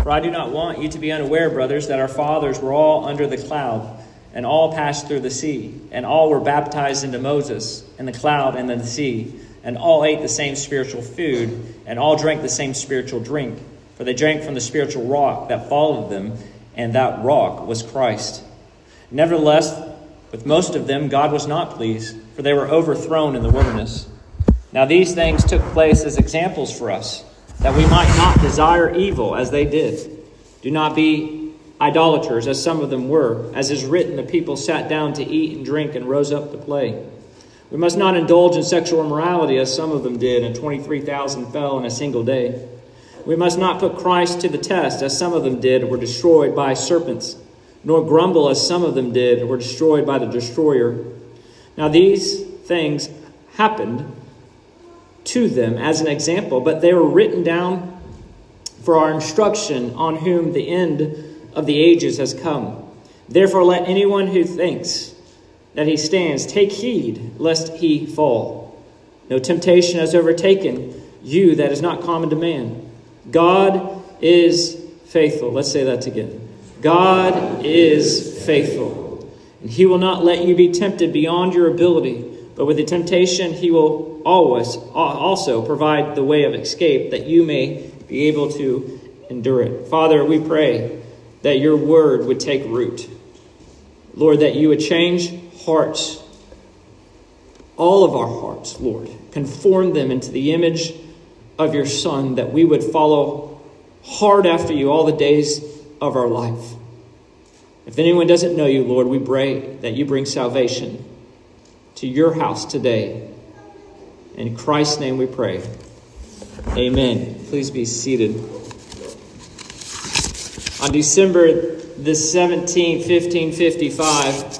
For I do not want you to be unaware, brothers, that our fathers were all under the cloud, and all passed through the sea, and all were baptized into Moses in the cloud and in the sea, and all ate the same spiritual food, and all drank the same spiritual drink. For they drank from the spiritual rock that followed them, and that rock was Christ. Nevertheless, with most of them God was not pleased, for they were overthrown in the wilderness. Now these things took place as examples for us, that we might not desire evil as they did. Do not be idolaters, as some of them were. As is written, the people sat down to eat and drink and rose up to play. We must not indulge in sexual immorality, as some of them did, and 23,000 fell in a single day. We must not put Christ to the test, as some of them did and were destroyed by serpents, nor grumble, as some of them did and were destroyed by the destroyer. Now these things happened to them as an example, but they were written down for our instruction, on whom the end of the ages has come. Therefore let anyone who thinks that he stands take heed lest he fall. No temptation has overtaken you that is not common to man. God is faithful. Let's say that together. God is faithful, and he will not let you be tempted beyond your ability, but with the temptation he will always also provide the way of escape, that you may be able to endure it. Father, we pray that your word would take root. Lord, that you would change hearts, all of our hearts, Lord. Conform them into the image of your Son, that we would follow hard after you all the days of our life. If anyone doesn't know you, Lord, we pray that you bring salvation to your house today. In Christ's name we pray. Amen. Please be seated. On December the 17th, 1555,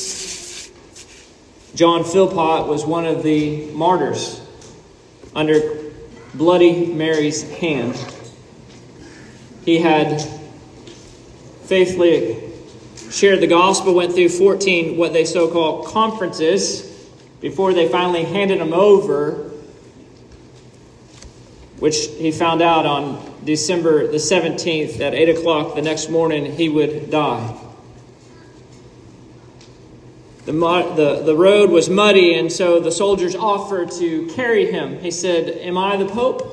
John Philpot was one of the martyrs under Bloody Mary's hand. He had faithfully shared the gospel, went through 14 what they so-called conferences before they finally handed him over, which he found out on December the 17th at 8 o'clock the next morning he would die. The road was muddy, and so the soldiers offered to carry him. He said, "Am I the Pope?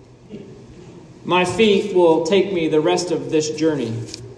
My feet will take me the rest of this journey."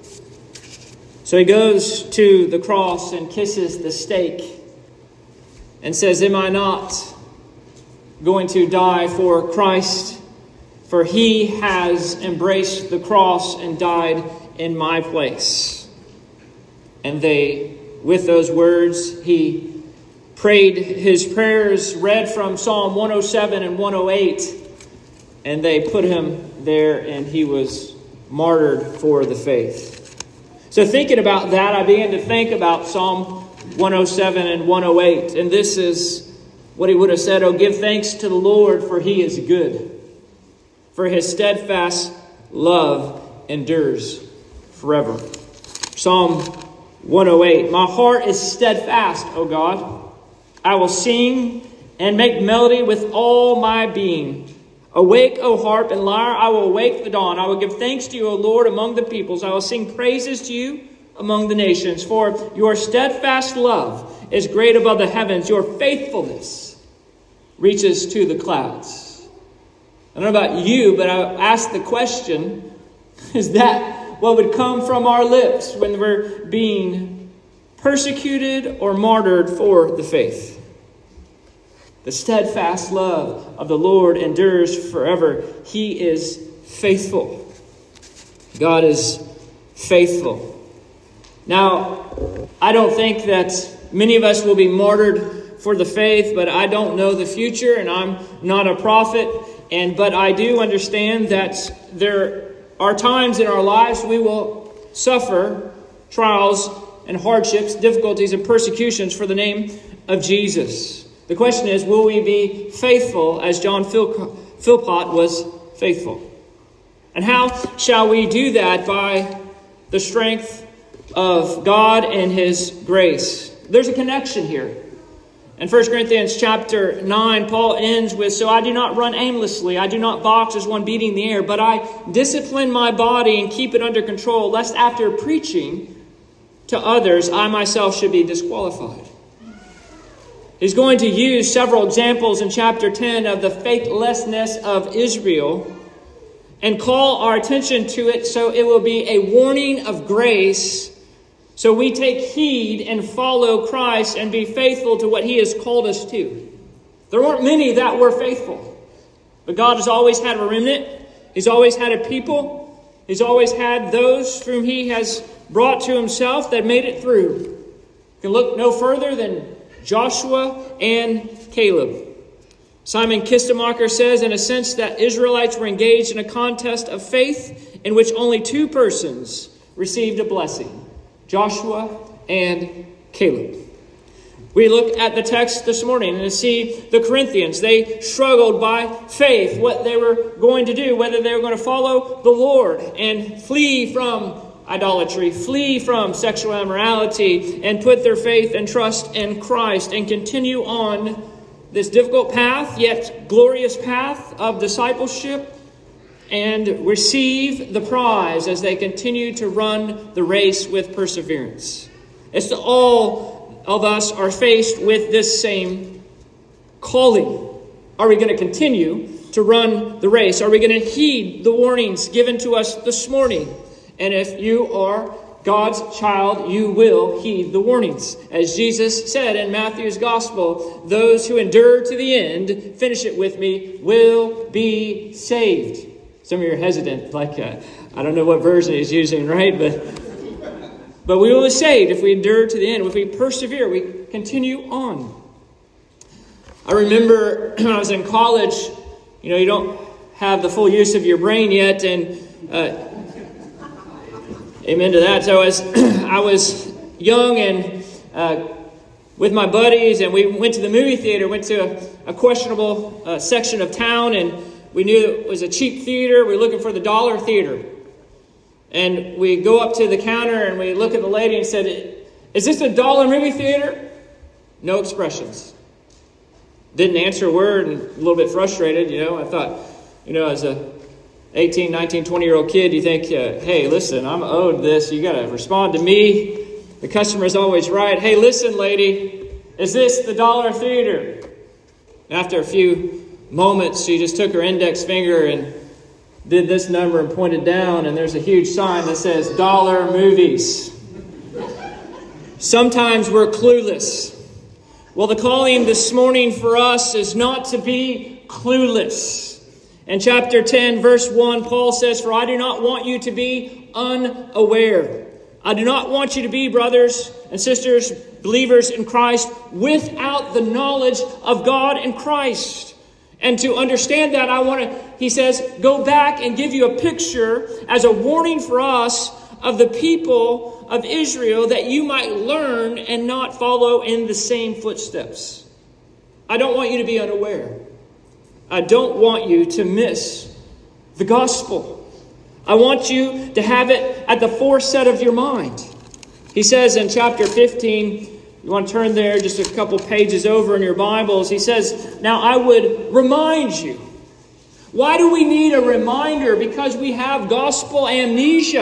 So he goes to the cross and kisses the stake and says, "Am I not going to die for Christ? For he has embraced the cross and died in my place." And with those words, he prayed his prayers, read from Psalm 107 and 108, and they put him there, and he was martyred for the faith. So thinking about that, I began to think about Psalm 107 and 108, and this is what he would have said: "Oh, give thanks to the Lord, for he is good, for his steadfast love endures forever." Psalm 108, "My heart is steadfast, O God. I will sing and make melody with all my being. Awake, O harp and lyre, I will awake the dawn. I will give thanks to you, O Lord, among the peoples. I will sing praises to you among the nations. For your steadfast love is great above the heavens. Your faithfulness reaches to the clouds." I don't know about you, but I ask the question, is that what would come from our lips when we're being persecuted or martyred for the faith? The steadfast love of the Lord endures forever. He is faithful. God is faithful. Now, I don't think that many of us will be martyred for the faith, but I don't know the future, and I'm not a prophet. But I do understand that there are times in our lives we will suffer trials and hardships, difficulties and persecutions for the name of Jesus. The question is, will we be faithful as John Philpot was faithful? And how shall we do that? By the strength of God and his grace. There's a connection here. In 1 Corinthians chapter 9, Paul ends with, "So I do not run aimlessly, I do not box as one beating the air, but I discipline my body and keep it under control, lest after preaching to others, I myself should be disqualified." He's going to use several examples in chapter 10 of the faithlessness of Israel and call our attention to it so it will be a warning of grace, so we take heed and follow Christ and be faithful to what He has called us to. There weren't many that were faithful, but God has always had a remnant. He's always had a people. He's always had those whom He has brought to Himself that made it through. You can look no further than Joshua and Caleb. Simon Kistemacher says, in a sense, that Israelites were engaged in a contest of faith in which only two persons received a blessing: Joshua and Caleb. We look at the text this morning and see the Corinthians. They struggled by faith, what they were going to do, whether they were going to follow the Lord and flee from idolatry, flee from sexual immorality, and put their faith and trust in Christ and continue on this difficult path, yet glorious path of discipleship, and receive the prize as they continue to run the race with perseverance. It's all of us are faced with this same calling. Are we going to continue to run the race? Are we going to heed the warnings given to us this morning? And if you are God's child, you will heed the warnings. As Jesus said in Matthew's Gospel, those who endure to the end, finish it with me, will be saved. Some of you are hesitant, like I don't know what version he's using, right? But we will be saved if we endure to the end. If we persevere, we continue on. I remember when I was in college, you don't have the full use of your brain yet, and amen to that. So as I was young and with my buddies, and we went to the movie theater, went to a questionable section of town, and we knew it was a cheap theater. We were looking for the dollar theater. And we go up to the counter and we look at the lady and said, "Is this a dollar movie theater?" No expressions. Didn't answer a word, and a little bit frustrated, I thought, as a 18, 19, 20-year-old kid, you think, hey, listen, I'm owed this. You got to respond to me. The customer's always right. Hey, listen, lady, is this the dollar theater? And after a few moments, she just took her index finger and did this number and pointed down, and there's a huge sign that says dollar movies. Sometimes we're clueless. Well, the calling this morning for us is not to be clueless. In chapter 10, verse 1, Paul says, "For I do not want you to be unaware." I do not want you to be, brothers and sisters, believers in Christ, without the knowledge of God and Christ. And to understand that, he says, go back and give you a picture as a warning for us of the people of Israel, that you might learn and not follow in the same footsteps. I don't want you to be unaware. I don't want you to miss the gospel. I want you to have it at the forefront of your mind. He says in chapter 15, you want to turn there just a couple pages over in your Bibles. He says, "Now I would remind you." Why do we need a reminder? Because we have gospel amnesia.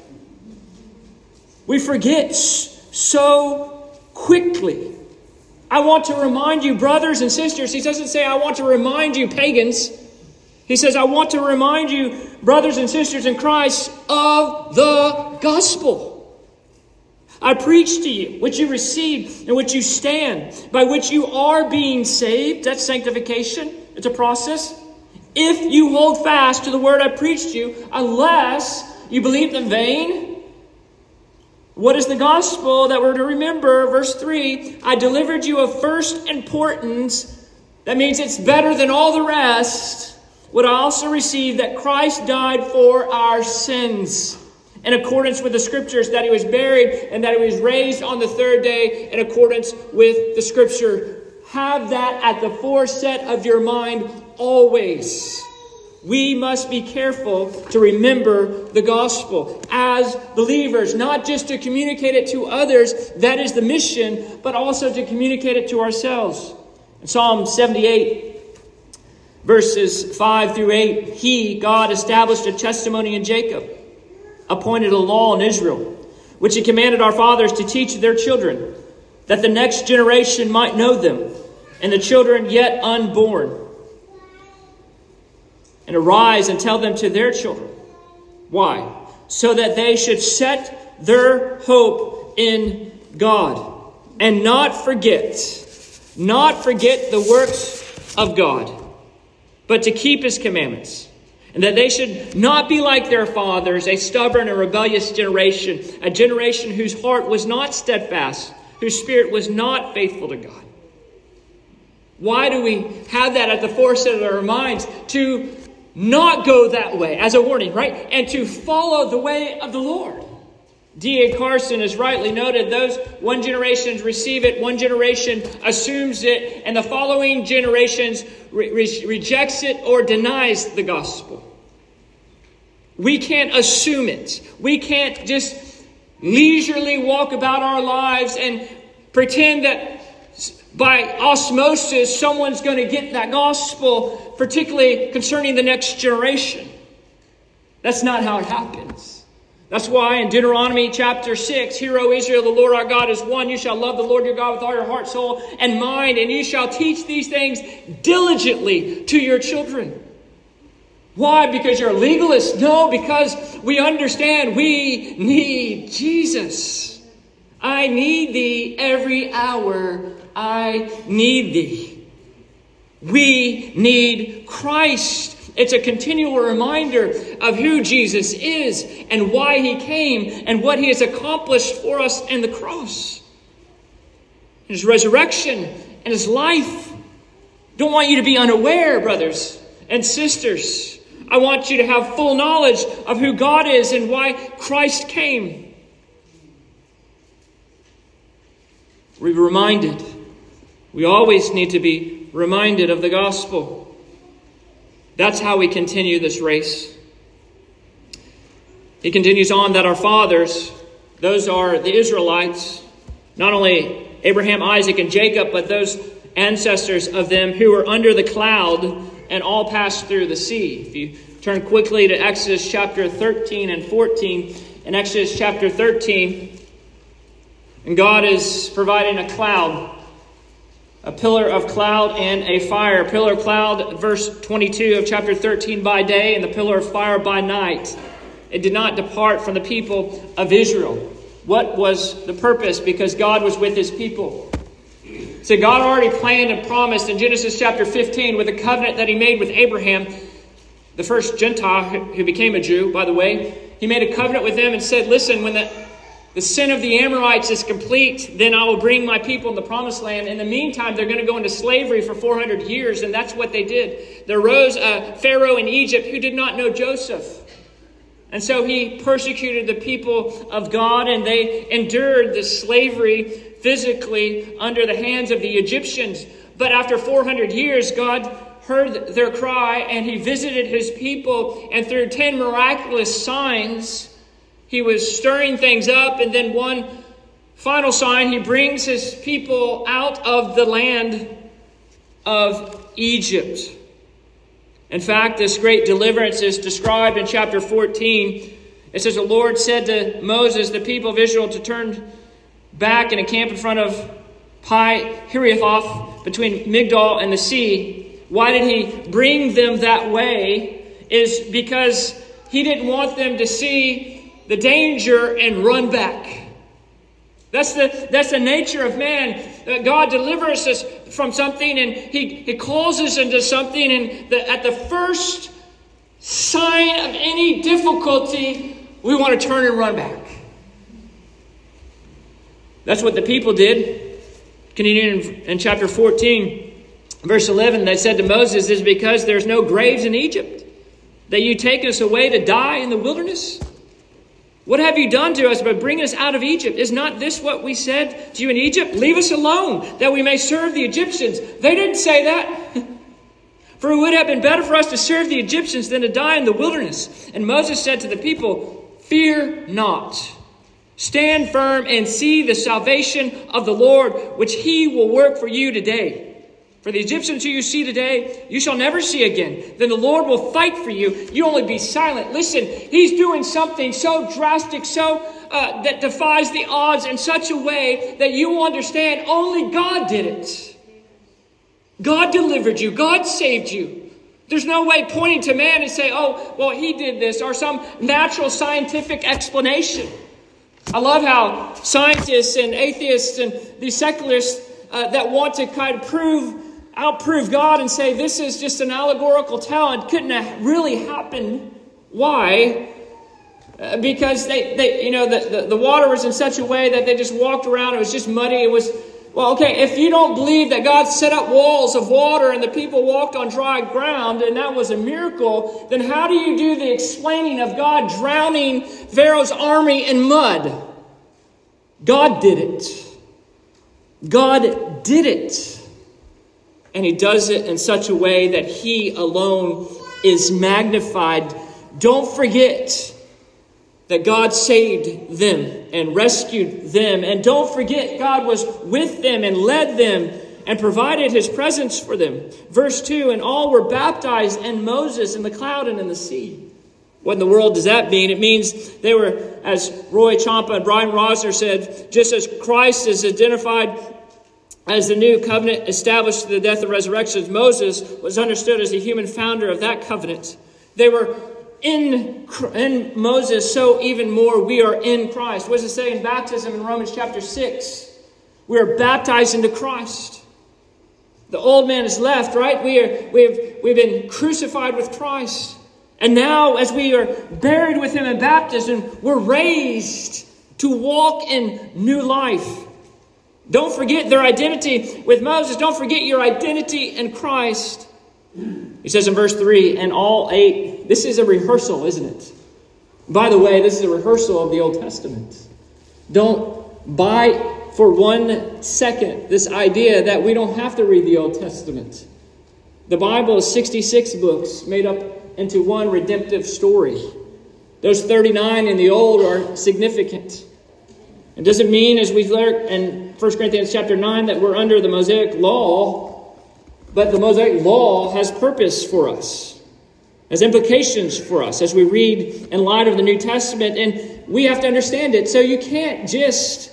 We forget so quickly. I want to remind you, brothers and sisters. He doesn't say, "I want to remind you, pagans." He says, "I want to remind you, brothers and sisters in Christ, of the gospel I preach to you, which you received, in which you stand, by which you are being saved." That's sanctification. It's a process. "If you hold fast to the word I preached to you, unless you believed in vain." What is the gospel that we're to remember? Verse 3, "I delivered you of first importance." That means it's better than all the rest. "What I also received, that Christ died for our sins, in accordance with the Scriptures, that he was buried, and that he was raised on the third day in accordance with the Scripture." Have that at the forefront of your mind always. We must be careful to remember the gospel as believers, not just to communicate it to others, that is the mission, but also to communicate it to ourselves. In Psalm 78, verses 5 through 8, He, God, established a testimony in Jacob, appointed a law in Israel, which He commanded our fathers to teach their children, that the next generation might know them, and the children yet unborn, and arise and tell them to their children. Why? So that they should set their hope in God and not forget the works of God, but to keep His commandments. And that they should not be like their fathers, a stubborn and rebellious generation, a generation whose heart was not steadfast, whose spirit was not faithful to God. Why do we have that at the forefront of our minds? To not go that way as a warning, right? And to follow the way of the Lord. D.A. Carson has rightly noted, those one generation receive it, one generation assumes it, and the following generations rejects it or denies the gospel. We can't assume it. We can't just leisurely walk about our lives and pretend that by osmosis, someone's going to get that gospel, particularly concerning the next generation. That's not how it happens. That's why in Deuteronomy chapter 6, Hear, O Israel, the Lord our God is one. You shall love the Lord your God with all your heart, soul, and mind, and you shall teach these things diligently to your children. Why? Because you're a legalist? No, because we understand we need Jesus. I need thee every hour. I need thee. We need Christ. It's a continual reminder of who Jesus is and why He came and what He has accomplished for us in the cross. His resurrection and His life. Don't want you to be unaware, brothers and sisters. I want you to have full knowledge of who God is and why Christ came. We're reminded. We always need to be reminded of the gospel. That's how we continue this race. He continues on that our fathers, those are the Israelites, not only Abraham, Isaac, and Jacob, but those ancestors of them who were under the cloud and all passed through the sea. If you turn quickly to Exodus chapter 13 and 14, in Exodus chapter 13, and God is providing a cloud, a pillar of cloud and a fire. Pillar of cloud, verse 22 of chapter 13, by day, and the pillar of fire by night. It did not depart from the people of Israel. What was the purpose? Because God was with His people. So God already planned and promised in Genesis chapter 15 with a covenant that He made with Abraham, the first Gentile who became a Jew, by the way. He made a covenant with them and said, listen, when the sin of the Amorites is complete, then I will bring my people in the promised land. In the meantime, they're going to go into slavery for 400 years, and that's what they did. There arose a Pharaoh in Egypt who did not know Joseph. And so he persecuted the people of God, and they endured the slavery physically under the hands of the Egyptians. But after 400 years, God heard their cry, and He visited His people, and through 10 miraculous signs, He was stirring things up. And then one final sign, He brings His people out of the land of Egypt. In fact, this great deliverance is described in chapter 14. It says, the Lord said to Moses, the people of Israel, to turn back and encamp in front of Pi-Hahiroth between Migdol and the sea. Why did He bring them that way? Is because He didn't want them to see the danger and run back. That's the nature of man. God delivers us from something, and He calls us into something, and at the first sign of any difficulty, we want to turn and run back. That's what the people did. Continuing in chapter 14, verse 11, they said to Moses, "Is because there's no graves in Egypt, that you take us away to die in the wilderness? What have you done to us by bringing us out of Egypt? Is not this what we said to you in Egypt? Leave us alone, that we may serve the Egyptians." They didn't say that. For it would have been better for us to serve the Egyptians than to die in the wilderness. And Moses said to the people, fear not. Stand firm and see the salvation of the Lord, which he will work for you today. For the Egyptians who you see today, you shall never see again. Then the Lord will fight for you. You only be silent. Listen, he's doing something so drastic, that defies the odds in such a way that you will understand only God did it. God delivered you. God saved you. There's no way pointing to man and say, oh, well, he did this, or some natural scientific explanation. I love how scientists and atheists and these secularists that want to kind of outprove God and say this is just an allegorical tale and couldn't have really happened. Why? Because the water was in such a way that they just walked around. It was just muddy. It was, well, okay, if you don't believe that God set up walls of water and the people walked on dry ground and that was a miracle, then how do you do the explaining of God drowning Pharaoh's army in mud? God did it. God did it. And he does it in such a way that he alone is magnified. Don't forget that God saved them and rescued them. And don't forget God was with them and led them and provided his presence for them. Verse 2, and all were baptized in Moses in the cloud and in the sea. What in the world does that mean? It means they were, as Roy Champa and Brian Rosner said, just as Christ is identified as the new covenant established through the death and resurrection of Moses was understood as the human founder of that covenant. They were in Moses, so even more we are in Christ. What does it say in baptism in Romans chapter 6? We are baptized into Christ. The old man is left, right? We've been crucified with Christ. And now as we are buried with him in baptism, we're raised to walk in new life. Don't forget their identity with Moses. Don't forget your identity in Christ. He says in verse 3, and all 8, this is a rehearsal, isn't it? By the way, this is a rehearsal of the Old Testament. Don't buy for 1 second this idea that we don't have to read the Old Testament. The Bible is 66 books made up into one redemptive story. Those 39 in the Old are significant. It doesn't mean, as we learned in 1 Corinthians chapter 9, that we're under the Mosaic law, but the Mosaic law has purpose for us, has implications for us as we read in light of the New Testament, and we have to understand it. So you can't just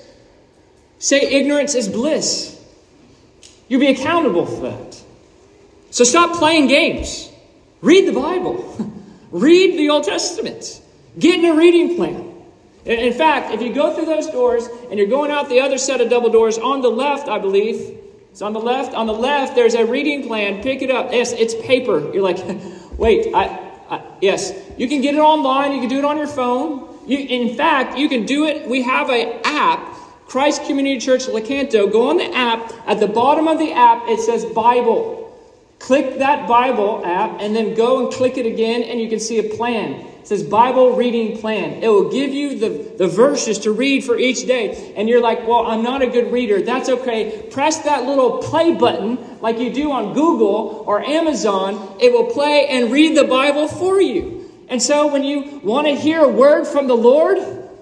say ignorance is bliss. You'll be accountable for that. So stop playing games. Read the Bible. Read the Old Testament. Get in a reading plan. In fact, if you go through those doors and you're going out the other set of double doors, on the left, I believe, it's on the left. On the left, there's a reading plan. Pick it up. Yes, it's paper. You're like, wait, yes. You can get it online. You can do it on your phone. In fact, you can do it. We have an app, Christ Community Church Lecanto. Go on the app. At the bottom of the app, it says Bible. Click that Bible app and then go and click it again and you can see a plan. It says Bible reading plan. It will give you the verses to read for each day. And you're like, well, I'm not a good reader. That's okay. Press that little play button like you do on Google or Amazon. It will play and read the Bible for you. And so when you want to hear a word from the Lord,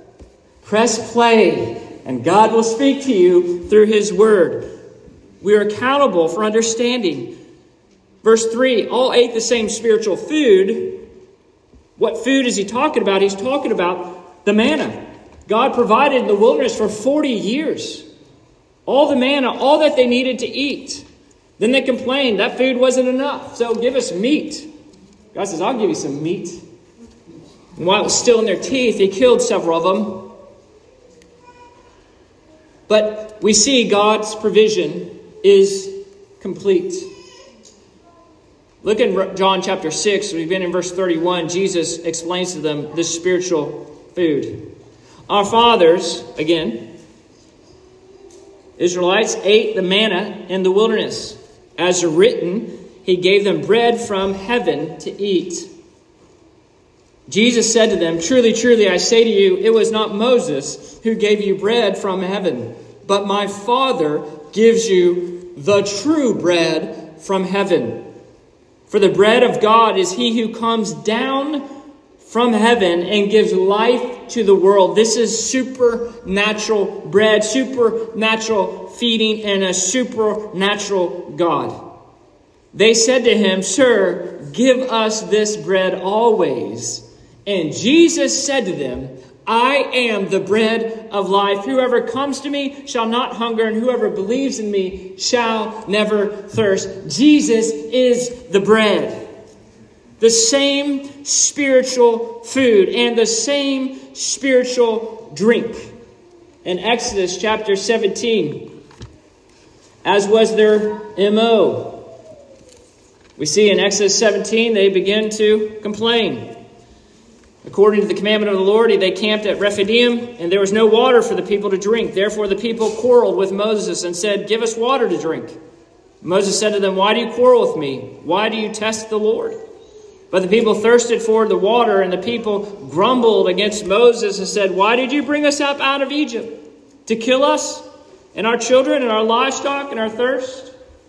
press play and God will speak to you through his word. We are accountable for understanding. Verse 3, all ate the same spiritual food. What food is he talking about? He's talking about the manna. God provided in the wilderness for 40 years. All the manna, all that they needed to eat. Then they complained that food wasn't enough. So give us meat. God says, I'll give you some meat. And while it was still in their teeth, he killed several of them. But we see God's provision is complete. Look in John chapter 6. We've been in verse 31. Jesus explains to them this spiritual food. Our fathers, again, Israelites, ate the manna in the wilderness. As written, he gave them bread from heaven to eat. Jesus said to them, truly, truly, I say to you, it was not Moses who gave you bread from heaven, but my Father gives you the true bread from heaven. For the bread of God is he who comes down from heaven and gives life to the world. This is supernatural bread, supernatural feeding, and a supernatural God. They said to him, Sir, give us this bread always. And Jesus said to them, I am the bread of life. Whoever comes to me shall not hunger, and whoever believes in me shall never thirst. Jesus is the bread. The same spiritual food and the same spiritual drink. In Exodus chapter 17, as was their MO, we see in Exodus 17, they begin to complain. According to the commandment of the Lord, they camped at Rephidim, and there was no water for the people to drink. Therefore the people quarreled with Moses and said, Give us water to drink. Moses said to them, Why do you quarrel with me? Why do you test the Lord? But the people thirsted for the water, and the people grumbled against Moses and said, Why did you bring us up out of Egypt? To kill us and our children and our livestock and our thirst?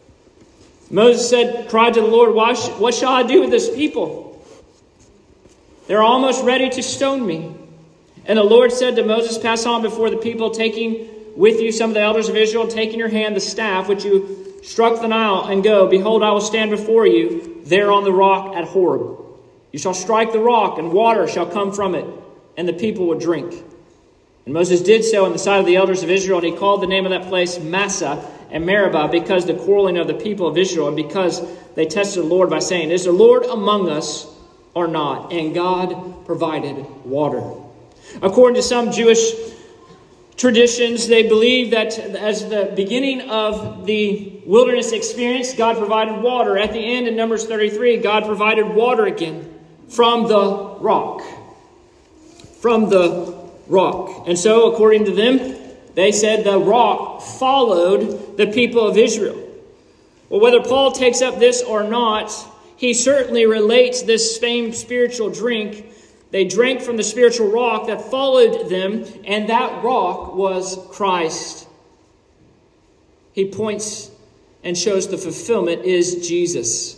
Moses cried to the Lord, What shall I do with this people? They're almost ready to stone me. And the Lord said to Moses, Pass on before the people, taking with you some of the elders of Israel, and take in your hand the staff which you struck the Nile, and go. Behold, I will stand before you there on the rock at Horeb. You shall strike the rock, and water shall come from it, and the people will drink. And Moses did so in the sight of the elders of Israel, and he called the name of that place Massah and Meribah, because the quarreling of the people of Israel, and because they tested the Lord by saying, Is the Lord among us or not? And God provided water. According to some Jewish traditions, they believe that as the beginning of the wilderness experience, God provided water. At the end, in Numbers 33, God provided water again from the rock. From the rock. And so, according to them, they said the rock followed the people of Israel. Well, whether Paul takes up this or not, he certainly relates this same spiritual drink. They drank from the spiritual rock that followed them, and that rock was Christ. He points and shows the fulfillment is Jesus.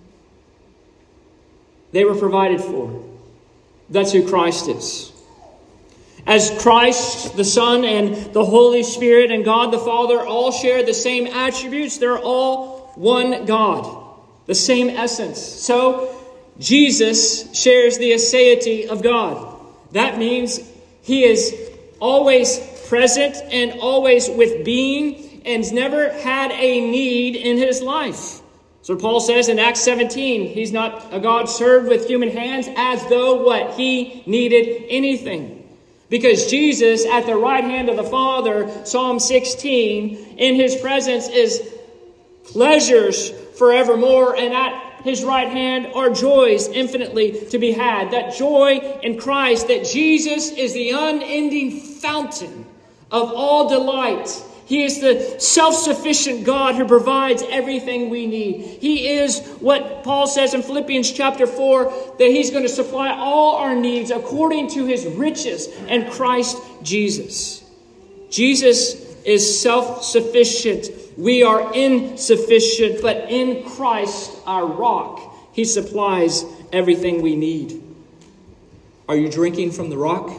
They were provided for. That's who Christ is. As Christ, the Son, and the Holy Spirit, and God the Father all share the same attributes, they're all one God, the same essence. So, Jesus shares the aseity of God. That means he is always present and always with being, and never had a need in his life. So Paul says in Acts 17, he's not a God served with human hands as though what? He needed anything. Because Jesus, at the right hand of the Father, Psalm 16, in his presence is pleasures forevermore, and at his right hand are joys infinitely to be had. That joy in Christ, that Jesus is the unending fountain of all delight. He is the self-sufficient God who provides everything we need. He is what Paul says in Philippians chapter 4, that he's going to supply all our needs according to his riches in Christ Jesus. Jesus is self-sufficient. We are insufficient, but in Christ, our rock, he supplies everything we need. Are you drinking from the rock?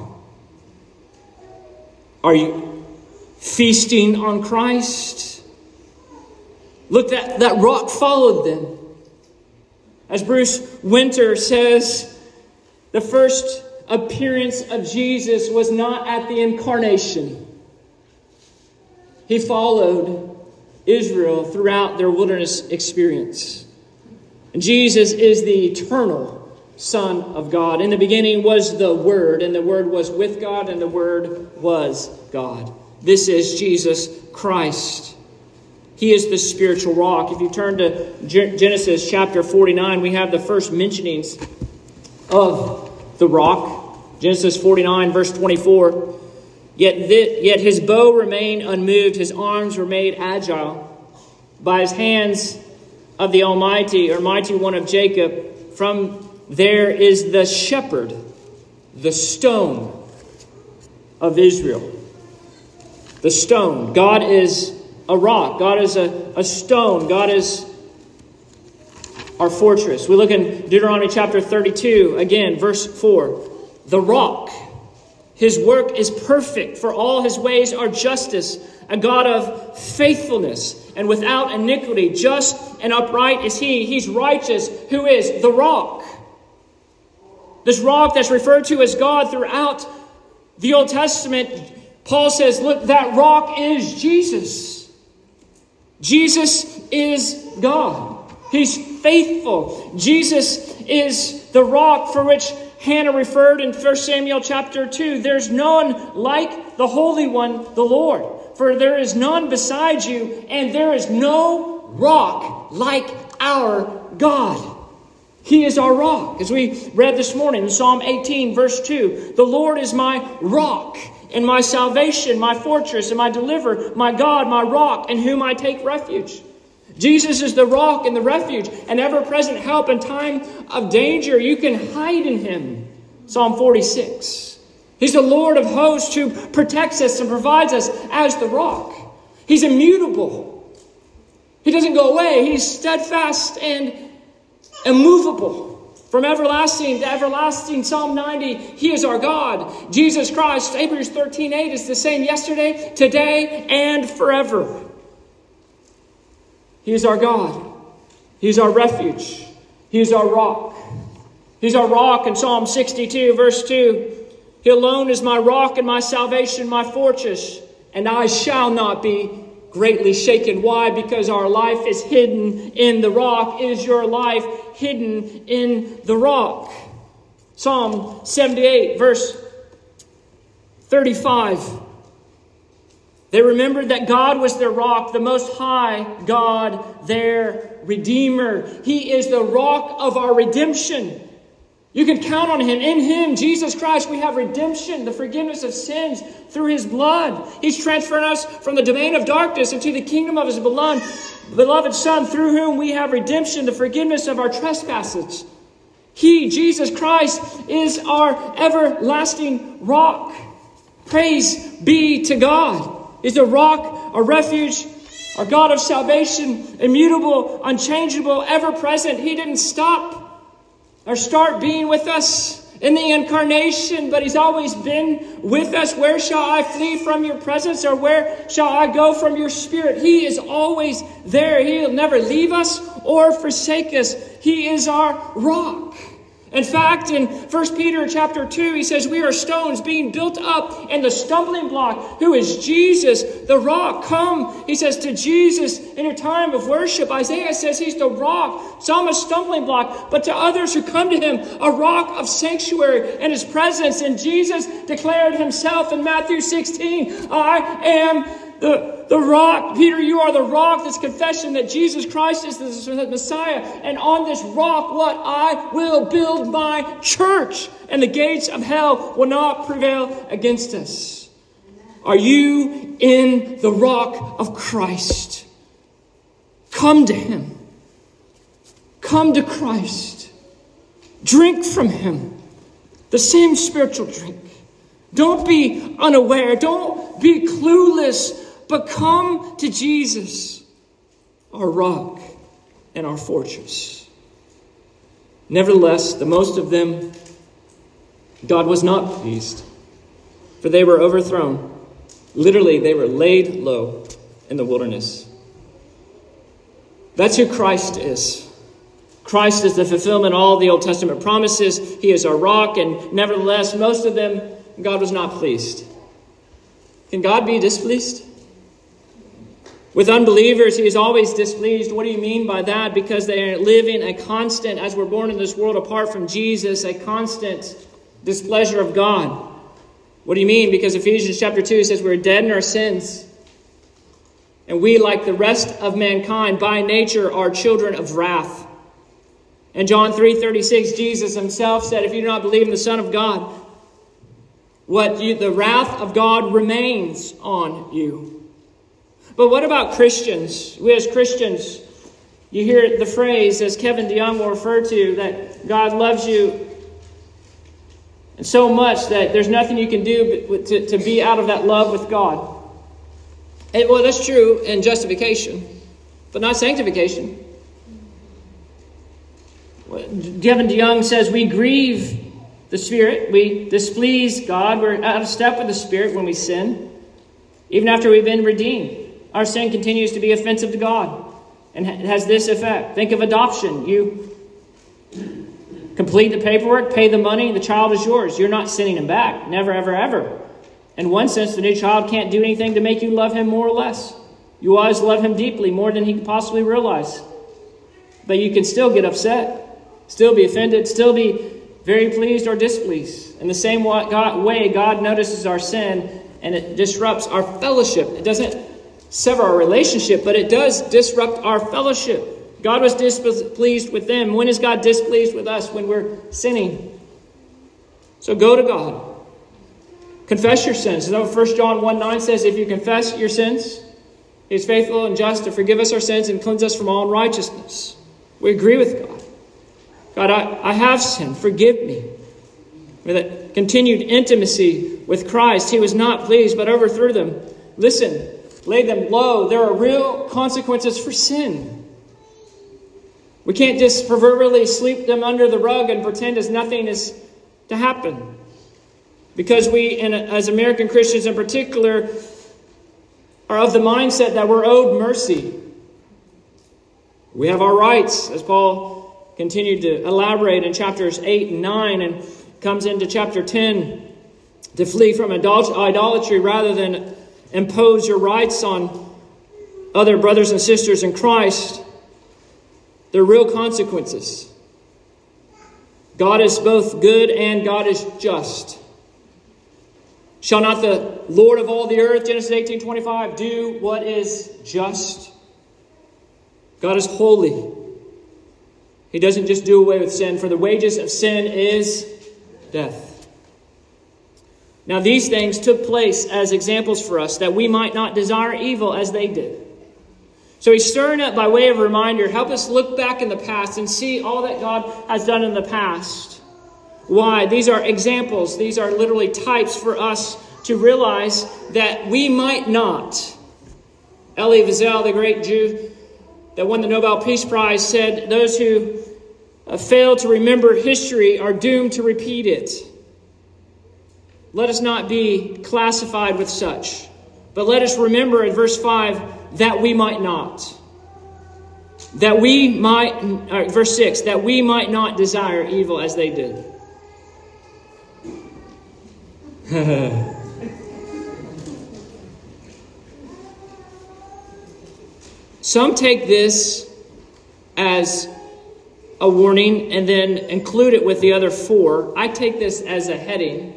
Are you feasting on Christ? Look, that rock followed them. As Bruce Winter says, the first appearance of Jesus was not at the incarnation. He followed Israel throughout their wilderness experience. And Jesus is the eternal Son of God. In the beginning was the Word, and the Word was with God, and the Word was God. This is Jesus Christ. He is the spiritual rock. If you turn to Genesis chapter 49, we have the first mentionings of the rock. Genesis 49, verse 24. Yet his bow remained unmoved, his arms were made agile. By his hands of the Almighty, or Mighty One of Jacob, from there is the shepherd, the stone of Israel. The stone. God is a rock. God is a stone. God is our fortress. We look in Deuteronomy chapter 32, again, verse 4. The rock, his work is perfect, for all his ways are justice, a God of faithfulness and without iniquity. Just and upright is he. He's righteous, who is the rock. This rock that's referred to as God throughout the Old Testament, Paul says, look, that rock is Jesus. Jesus is God. He's faithful. Jesus is the rock for which Hannah referred in 1 Samuel chapter 2. There's none like the Holy One, the Lord. For there is none beside you, and there is no rock like our God. He is our rock. As we read this morning in Psalm 18, verse 2, the Lord is my rock and my salvation, my fortress and my deliverer, my God, my rock, in whom I take refuge. Jesus is the rock and the refuge, an ever-present help in time of danger. You can hide in him. Psalm 46. He's the Lord of hosts who protects us and provides us as the rock. He's immutable. He doesn't go away. He's steadfast and immovable. From everlasting to everlasting, Psalm 90, he is our God. Jesus Christ, Hebrews 13:8, is the same yesterday, today, and forever. He is our God. He's our refuge. He's our rock. He's our rock in Psalm 62, verse 2. He alone is my rock and my salvation, my fortress, and I shall not be greatly shaken. Why? Because our life is hidden in the rock. Is your life hidden in the rock? Psalm 78, verse 35. They remembered that God was their rock, the Most High God, their Redeemer. He is the rock of our redemption. You can count on him. In him, Jesus Christ, we have redemption, the forgiveness of sins through his blood. He's transferring us from the domain of darkness into the kingdom of his beloved Son, through whom we have redemption, the forgiveness of our trespasses. He, Jesus Christ, is our everlasting rock. Praise be to God. He's a rock, a refuge, our God of salvation, immutable, unchangeable, ever-present. He didn't stop or start being with us in the incarnation, but he's always been with us. Where shall I flee from your presence, or where shall I go from your spirit? He is always there. He'll never leave us or forsake us. He is our rock. In fact, in 1 Peter chapter 2, he says, we are stones being built up in the stumbling block, who is Jesus, the rock. Come, he says, to Jesus in your time of worship. Isaiah says he's the rock, some a stumbling block, but to others who come to him, a rock of sanctuary in his presence. And Jesus declared himself in Matthew 16, I am the rock. Peter, you are the rock. This confession that Jesus Christ is the Messiah. And on this rock, what? I will build my church. And the gates of hell will not prevail against us. Are you in the rock of Christ? Come to him. Come to Christ. Drink from him. The same spiritual drink. Don't be unaware. Don't be clueless. But come to Jesus, our rock and our fortress. Nevertheless, the most of them, God was not pleased, for they were overthrown. Literally, they were laid low in the wilderness. That's who Christ is. Christ is the fulfillment of all the Old Testament promises. He is our rock, and nevertheless, most of them, God was not pleased. Can God be displeased? With unbelievers, he is always displeased. What do you mean by that? Because they are living a constant, as we're born in this world apart from Jesus, a constant displeasure of God. What do you mean? Because Ephesians chapter 2 says we're dead in our sins. And we, like the rest of mankind, by nature are children of wrath. In John 3:36, Jesus himself said, if you do not believe in the Son of God, the wrath of God remains on you. But what about Christians? We as Christians, you hear the phrase, as Kevin DeYoung will refer to, that God loves you so much that there's nothing you can do to be out of that love with God. And, well, that's true in justification, but not sanctification. Kevin DeYoung says, we grieve the Spirit. We displease God. We're out of step with the Spirit when we sin. Even after we've been redeemed, our sin continues to be offensive to God. And it has this effect. Think of adoption. You complete the paperwork, pay the money, the child is yours. You're not sending him back. Never, ever, ever. In one sense, the new child can't do anything to make you love him more or less. You always love him deeply, more than he can possibly realize. But you can still get upset, still be offended, still be very pleased or displeased. In the same way, God notices our sin and it disrupts our fellowship. It doesn't sever our relationship, but it does disrupt our fellowship. God was displeased with them. When is God displeased with us? When we're sinning. So go to God. Confess your sins. You know, 1 John 1:9 says, if you confess your sins, He is faithful and just to forgive us our sins and cleanse us from all unrighteousness. We agree with God. God, I have sinned. Forgive me. With a continued intimacy with Christ, He was not pleased, but overthrew them. Listen, laid them low. There are real consequences for sin. We can't just proverbially sweep them under the rug and pretend as nothing is to happen. Because we, as American Christians in particular, are of the mindset that we're owed mercy. We have our rights, as Paul continued to elaborate in chapters 8 and 9, and comes into chapter 10 to flee from idolatry rather than impose your rights on other brothers and sisters in Christ. There are real consequences. God is both good and God is just. Shall not the Lord of all the earth, Genesis 18:25, do what is just? God is holy. He doesn't just do away with sin, for the wages of sin is death. Now these things took place as examples for us, that we might not desire evil as they did. So he's stirring up by way of reminder, help us look back in the past and see all that God has done in the past. Why? These are examples. These are literally types for us to realize that we might not. Elie Wiesel, the great Jew that won the Nobel Peace Prize, said those who fail to remember history are doomed to repeat it. Let us not be classified with such, but let us remember in verse 5 that we might not. Verse 6, that we might not desire evil as they did. Some take this as a warning and then include it with the other 4. I take this as a heading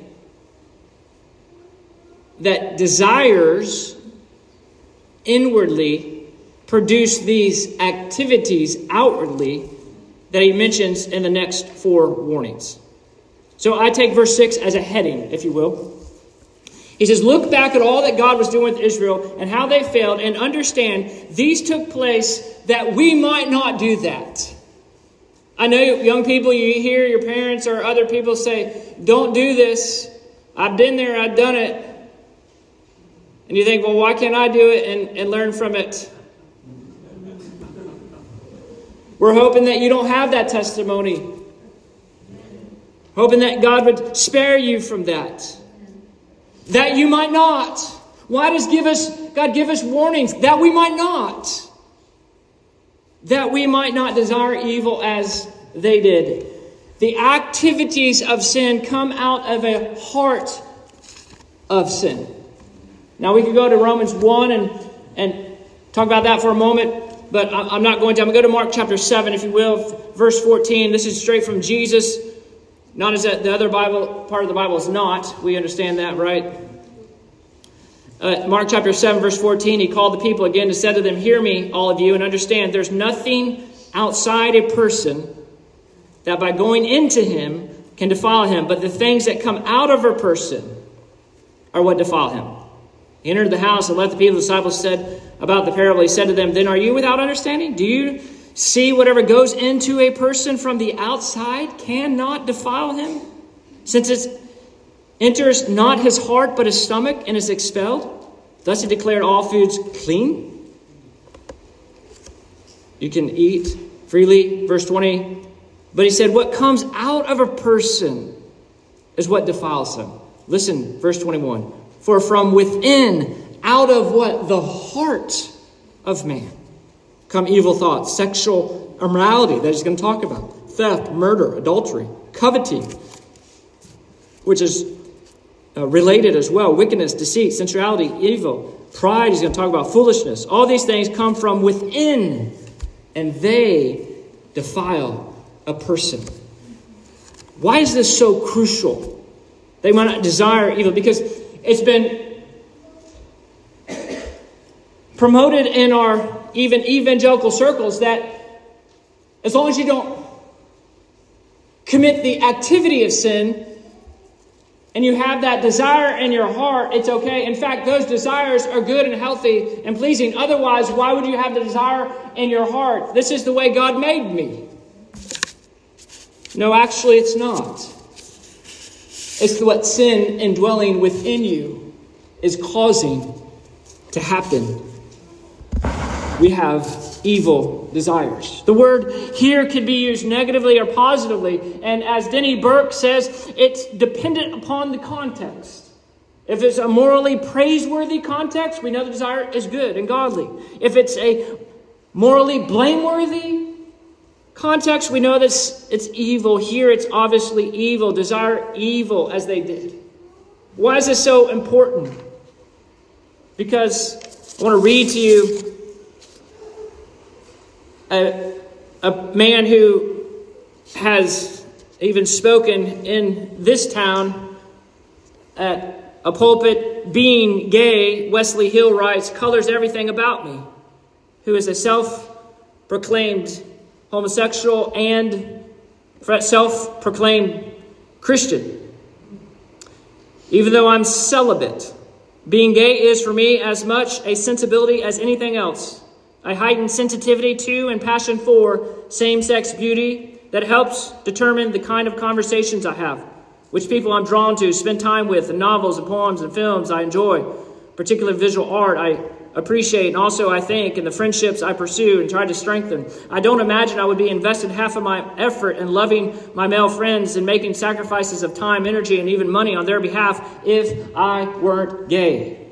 that desires inwardly produce these activities outwardly that he mentions in the next 4 warnings. So I take verse 6 as a heading, if you will. He says, look back at all that God was doing with Israel and how they failed, and understand these took place that we might not do that. I know young people, you hear your parents or other people say, don't do this. I've been there, I've done it. And you think, well, why can't I do it and learn from it? We're hoping that you don't have that testimony. Hoping that God would spare you from that. That you might not. Why does God give us warnings? That we might not. That we might not desire evil as they did. The activities of sin come out of a heart of sin. Now we could go to Romans 1 and talk about that for a moment, but I'm not going to. I'm going to go to Mark chapter 7, if you will, verse 14. This is straight from Jesus. Not as that the other Bible part of the Bible is not. We understand that, right? Mark chapter 7, verse 14, he called the people again and said to them, hear me, all of you, and understand there's nothing outside a person that by going into him can defile him, but the things that come out of a person are what defile him. He entered the house and left the people. The disciples said about the parable, he said to them, then are you without understanding? Do you see whatever goes into a person from the outside cannot defile him? Since it enters not his heart but his stomach and is expelled. Thus he declared all foods clean. You can eat freely. Verse 20. But he said, what comes out of a person is what defiles him. Listen, verse 21. For from within, out of what? The heart of man come evil thoughts, sexual immorality that he's going to talk about, theft, murder, adultery, coveting, which is related as well, wickedness, deceit, sensuality, evil, pride. He's going to talk about foolishness. All these things come from within, and they defile a person. Why is this so crucial? They might not desire evil because it's been promoted in our even evangelical circles that as long as you don't commit the activity of sin and you have that desire in your heart, it's okay. In fact, those desires are good and healthy and pleasing. Otherwise, why would you have the desire in your heart? This is the way God made me. No, actually, it's not. It's what sin indwelling within you is causing to happen. We have evil desires. The word here could be used negatively or positively. And as Denny Burke says, it's dependent upon the context. If it's a morally praiseworthy context, we know the desire is good and godly. If it's a morally blameworthy context, we know that it's evil. Here it's obviously evil. Desire evil as they did. Why is this so important? Because I want to read to you a man who has even spoken in this town at a pulpit. Being gay, Wesley Hill writes, colors everything about me. Who is a self-proclaimed homosexual and self-proclaimed Christian. Even though I'm celibate, being gay is for me as much a sensibility as anything else. A heightened sensitivity to and passion for same-sex beauty that helps determine the kind of conversations I have, which people I'm drawn to, spend time with, and novels and poems and films I enjoy, particular visual art I appreciate, and also I think, and the friendships I pursue and try to strengthen. I don't imagine I would be invested half of my effort in loving my male friends and making sacrifices of time, energy, and even money on their behalf if I weren't gay.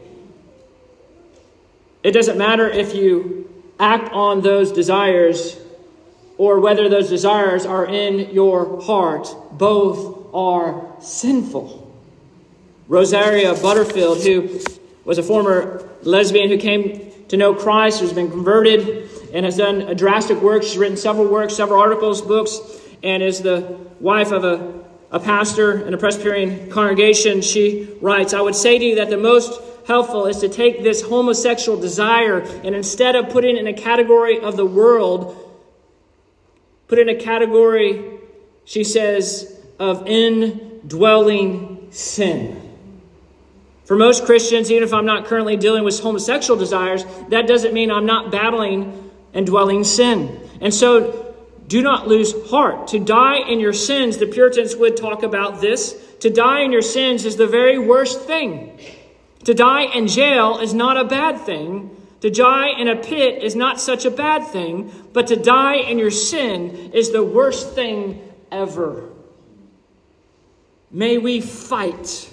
It doesn't matter if you act on those desires or whether those desires are in your heart. Both are sinful. Rosaria Butterfield, who was a former lesbian who came to know Christ, who's been converted and has done a drastic work. She's written several works, several articles, books, and is the wife of a pastor in a Presbyterian congregation. She writes, I would say to you that the most helpful is to take this homosexual desire and instead of putting it in a category of the world, put it in a category, she says, of indwelling sin. For most Christians, even if I'm not currently dealing with homosexual desires, that doesn't mean I'm not battling and dwelling sin. And so do not lose heart. To die in your sins, the Puritans would talk about this. To die in your sins is the very worst thing. To die in jail is not a bad thing. To die in a pit is not such a bad thing. But to die in your sin is the worst thing ever. May we fight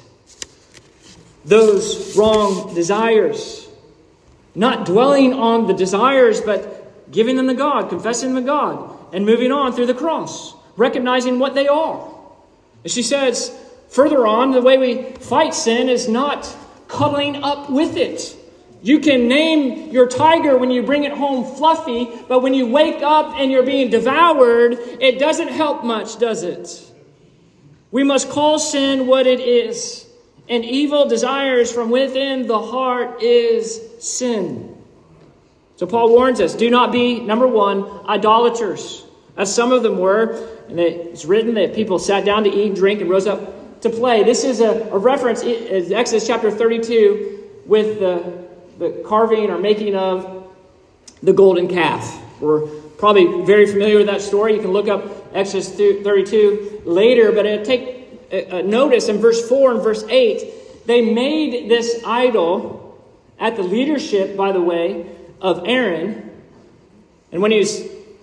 those wrong desires. Not dwelling on the desires, but giving them to God, confessing them to God, and moving on through the cross, recognizing what they are. And she says, further on, the way we fight sin is not cuddling up with it. You can name your tiger when you bring it home fluffy, but when you wake up and you're being devoured, it doesn't help much, does it? We must call sin what it is. And evil desires from within the heart is sin. So Paul warns us, do not be, number one, idolaters, as some of them were. And it's written that people sat down to eat and drink and rose up to play. This is a reference, Exodus chapter 32, with the carving or making of the golden calf. We're probably very familiar with that story. You can look up Exodus 32 later, but take notice in verse 4 and verse 8, they made this idol at the leadership, by the way, of Aaron. And when he was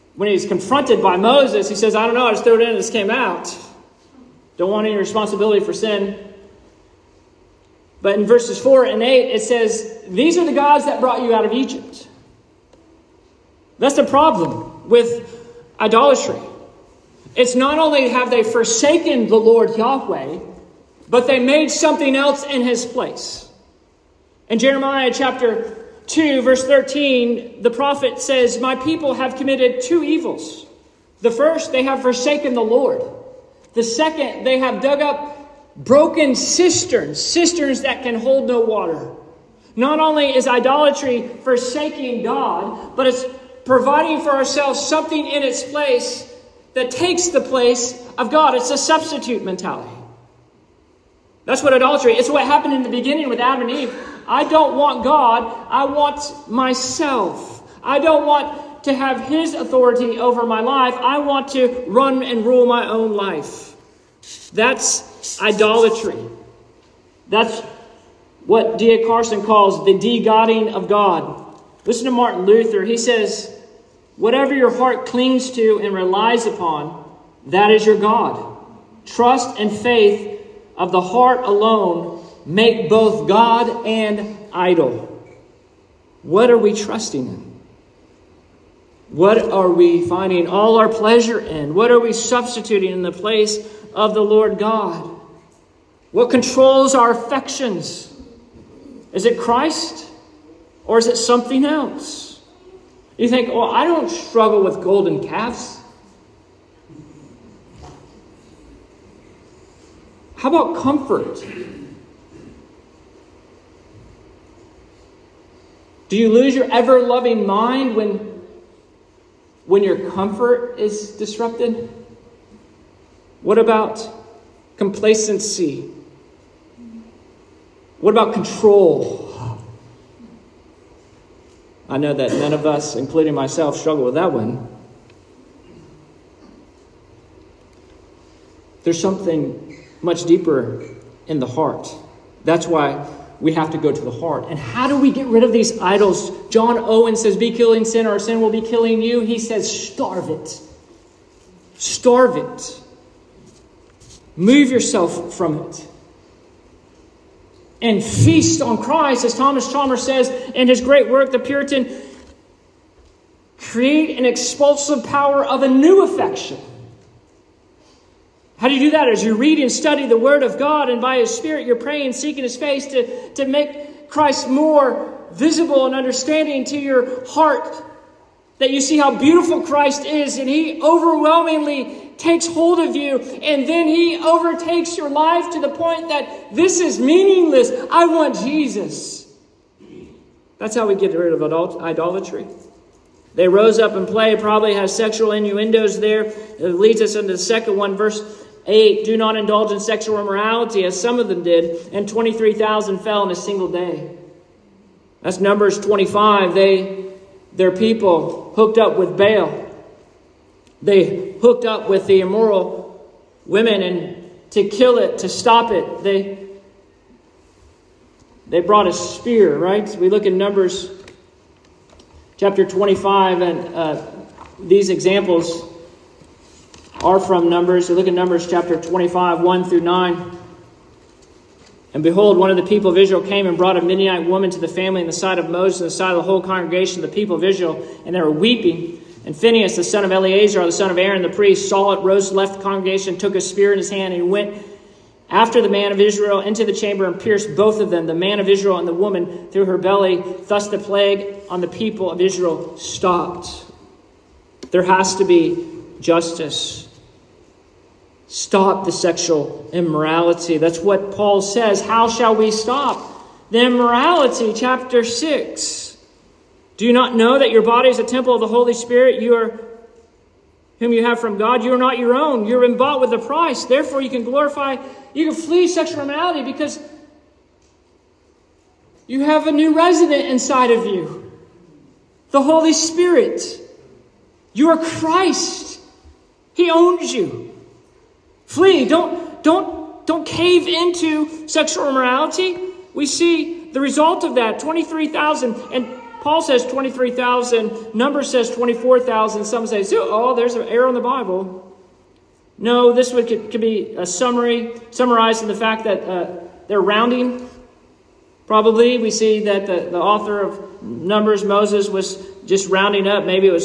when he's confronted by Moses, he says, I don't know, I just threw it in and this came out. Don't want any responsibility for sin. But in verses 4 and 8, it says, these are the gods that brought you out of Egypt. That's the problem with idolatry. It's not only have they forsaken the Lord Yahweh, but they made something else in his place. In Jeremiah chapter 2, verse 13, the prophet says, my people have committed two evils. The first, they have forsaken the Lord. The second, they have dug up broken cisterns that can hold no water. Not only is idolatry forsaking God, but it's providing for ourselves something in its place that takes the place of God. It's a substitute mentality. That's what idolatry is. It's what happened in the beginning with Adam and Eve. I don't want God. I want myself. I don't want to have his authority over my life. I want to run and rule my own life. That's idolatry. That's what D.A. Carson calls the de-godding of God. Listen to Martin Luther. He says, whatever your heart clings to and relies upon, that is your God. Trust and faith of the heart alone make both God and idol. What are we trusting in? What are we finding all our pleasure in? What are we substituting in the place of the Lord God? What controls our affections? Is it Christ or is it something else? You think, well, I don't struggle with golden calves. How about comfort? Do you lose your ever-loving mind when your comfort is disrupted? What about complacency? What about control? I know that none of us, including myself, struggle with that one. There's something much deeper in the heart. That's why we have to go to the heart. And how do we get rid of these idols? John Owen says, be killing sin or sin will be killing you. He says, starve it. Starve it. Move yourself from it. And feast on Christ, as Thomas Chalmers says in his great work, The Puritan. Create an expulsive power of a new affection. How do you do that? As you read and study the Word of God, and by His Spirit you're praying, seeking His face to make Christ more visible and understanding to your heart. That you see how beautiful Christ is, and He overwhelmingly takes hold of you, and then He overtakes your life to the point that this is meaningless. I want Jesus. That's how we get rid of idolatry. They rose up and played, probably has sexual innuendos there. It leads us into the second one, verse 8. Do not indulge in sexual immorality, as some of them did, and 23,000 fell in a single day. That's Numbers 25. Their people hooked up with Baal. They hooked up with the immoral women, and to kill it, to stop it, they brought a spear, right? We look in Numbers chapter 25, and these examples are from Numbers. We look at Numbers chapter 25, 1 through 9. And behold, one of the people of Israel came and brought a Midianite woman to the family in the sight of Moses and the sight of the whole congregation of the people of Israel, and they were weeping. And Phinehas, the son of Eleazar, the son of Aaron, the priest, saw it, rose, left the congregation, took a spear in his hand, and went after the man of Israel into the chamber and pierced both of them, the man of Israel and the woman, through her belly. Thus the plague on the people of Israel stopped. There has to be justice. Stop the sexual immorality. That's what Paul says. How shall we stop the immorality? Chapter 6. Do you not know that your body is a temple of the Holy Spirit, whom you have from God? You are not your own. You have been bought with a price. Therefore, you can flee sexual immorality because you have a new resident inside of you. The Holy Spirit. You are Christ. He owns you. Flee. Don't cave into sexual immorality. We see the result of that. 23,000. And Paul says 23,000. Numbers says 24,000. Some say, oh, there's an error in the Bible. No, this could be a summarized in the fact that they're rounding. Probably we see that the author of Numbers, Moses, was just rounding up. Maybe it was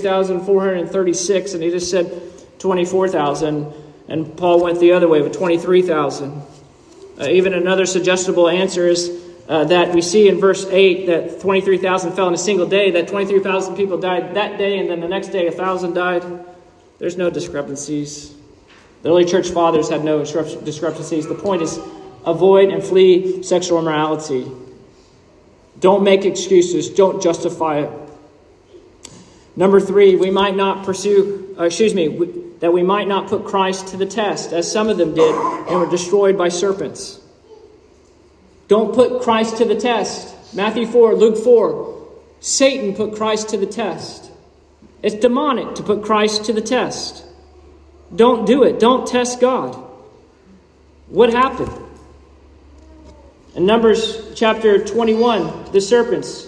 23,436, and he just said 24,000. And Paul went the other way with 23,000. Even another suggestible answer is that we see in verse 8 that 23,000 fell in a single day, that 23,000 people died that day, and then the next day 1,000 died. There's no discrepancies. The early church fathers had no discrepancies. The point is, avoid and flee sexual immorality. Don't make excuses. Don't justify it. Number 3, we might not that we might not put Christ to the test, as some of them did, and were destroyed by serpents. Don't put Christ to the test. Matthew 4, Luke 4. Satan put Christ to the test. It's demonic to put Christ to the test. Don't do it. Don't test God. What happened? In Numbers chapter 21, the serpents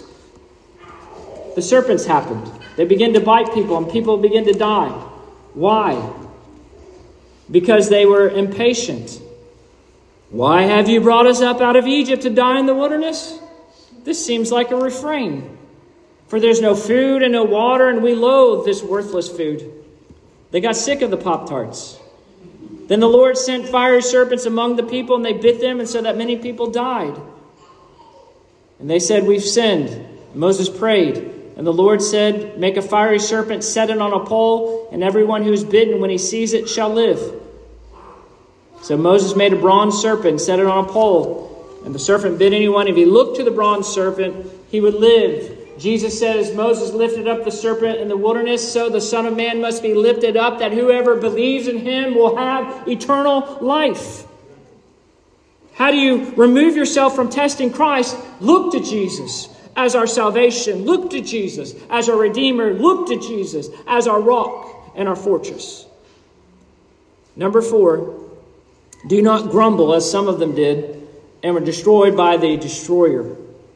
happened. They began to bite people, and people began to die. Why? Because they were impatient. Why have you brought us up out of Egypt to die in the wilderness? This seems like a refrain. For there's no food and no water, and we loathe this worthless food. They got sick of the Pop-Tarts. Then the Lord sent fiery serpents among the people, and they bit them, and so that many people died. And they said, we've sinned. Moses prayed. And the Lord said, make a fiery serpent, set it on a pole, and everyone who is bitten, when he sees it, shall live. So Moses made a bronze serpent, set it on a pole, and the serpent bit anyone. If he looked to the bronze serpent, he would live. Jesus said, as Moses lifted up the serpent in the wilderness, so the Son of Man must be lifted up, that whoever believes in him will have eternal life. How do you remove yourself from testing Christ? Look to Jesus as our salvation. Look to Jesus as our Redeemer. Look to Jesus as our rock and our fortress. Number 4, do not grumble as some of them did and were destroyed by the destroyer.